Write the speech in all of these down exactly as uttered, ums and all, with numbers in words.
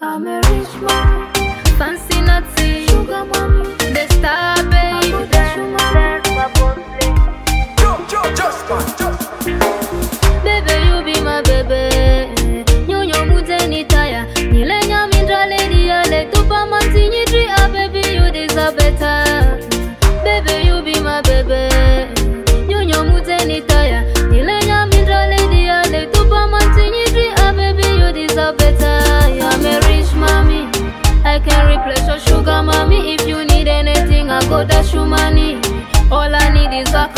I'm a rich man, fancy naughty, sugar mommy, the star baby, baby you be my baby, nyonyo muteni taya, nilenya mindra lady ale tupa mantini tree, ah baby you deserve better, baby you be my baby, nyonyo muteni taya, nilenya mindra lady ale tupa mantini tree, ah baby you deserve better. I'm a rich mommy, I can replace your sugar mommy. If you need anything, I go dash you money. All I need is a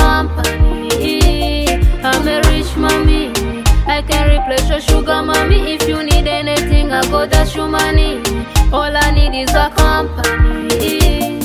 company. I'm a rich mommy, I can replace your sugar mommy. If you need anything, I go dash you money. All I need is a company.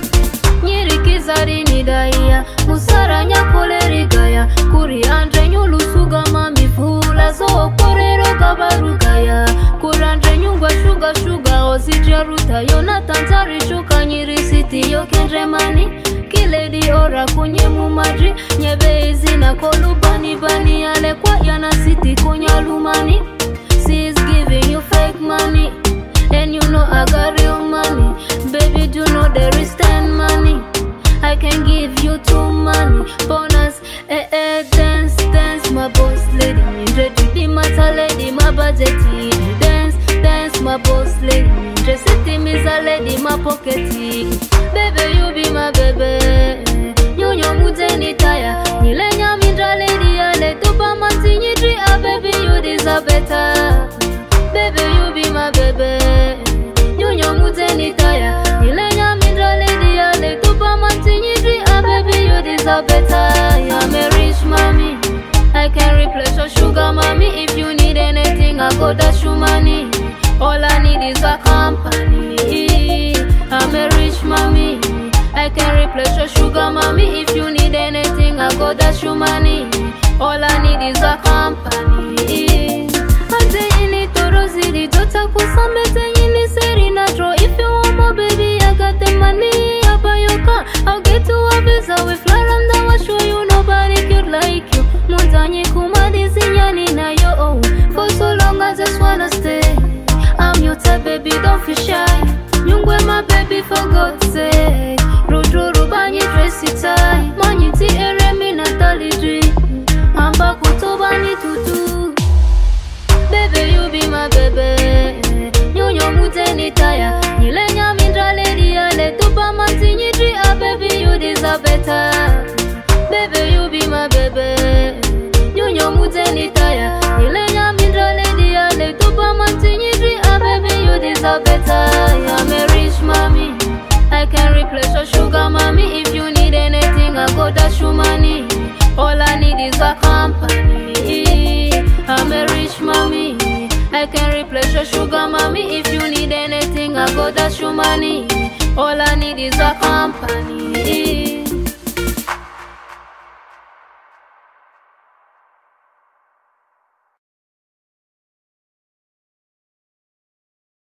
Nyirikizari nidaya, musara nyakole rigaya, kuri andre nyulu sugar mommy fula zo korero gabarugaya, kurandre nyungwa sugar sugar ozidya ruta yona tantari shuka nyiri city yo kendremani, kiledi ora kunye mumadri nyebezi na kolubani bani ale kwa yana city kunya lumani. She's giving you fake money, and you know I got real money. Baby, do know there is ten money. I can give you two money. Bonus, eh eh, dance, dance, my boss lady. Ready be my lady, my budget. Dance, dance, my boss lady. Dress it is a lady, my pocket. Baby, you be my baby. You know muteni taya. Nilenya mindra lady, ale tupa mantini tree. Ah baby, you deserve better. Baby, you be my baby. You know muteni taya. Nilenya mindra lady, ale tupa mantini tree. Ah baby, you deserve better. I'm a rich mommy, I can replace your sugar mommy. If you need anything, I go dash you money. All I need is a company. I'm a rich mommy, I can replace your sugar mommy. If you need anything, I go dash you money. All I need is a company. Ate ini torozidi tota kusambete ini seri natro. If you want my baby, I got the money. Abayoka, I'll get to a visa. We fly around the world, show you nobody cute like you. Muntanyi kumadi zinyani na yo. For so long I just wanna stay. I'm your type, baby, don't feel shy. Nyungwe my baby, for God's sake. Ruduru banyi dressy tie. Manyiti eremi natali dri. Amba kutobani tutu. Baby, you be my baby. Nyonyo muteni taya. Nilenya mindra lady ale tupa mantini tree. Ah baby, you deserve better. Baby, you be my baby. Nyonyo muteni taya. Nilenya mindra lady ale tupa mantini tree. Ah baby, you deserve better. I'm a rich mommy, I can replace your sugar mommy. If you need anything, I go dash you money. All I need is a company. I'm a rich mommy, I can replace your sugar mommy. If you need anything, I go dash you money. All I need is a company.